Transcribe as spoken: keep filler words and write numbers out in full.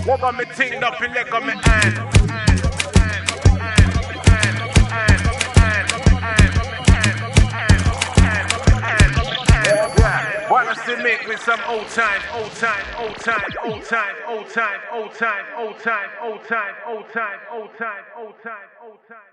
What got me ting up in leg on me hand? Yeah, wanna still make with some old time, old time, old time, old time, old time, old time, old time, old time, old time, old time, old time, old time.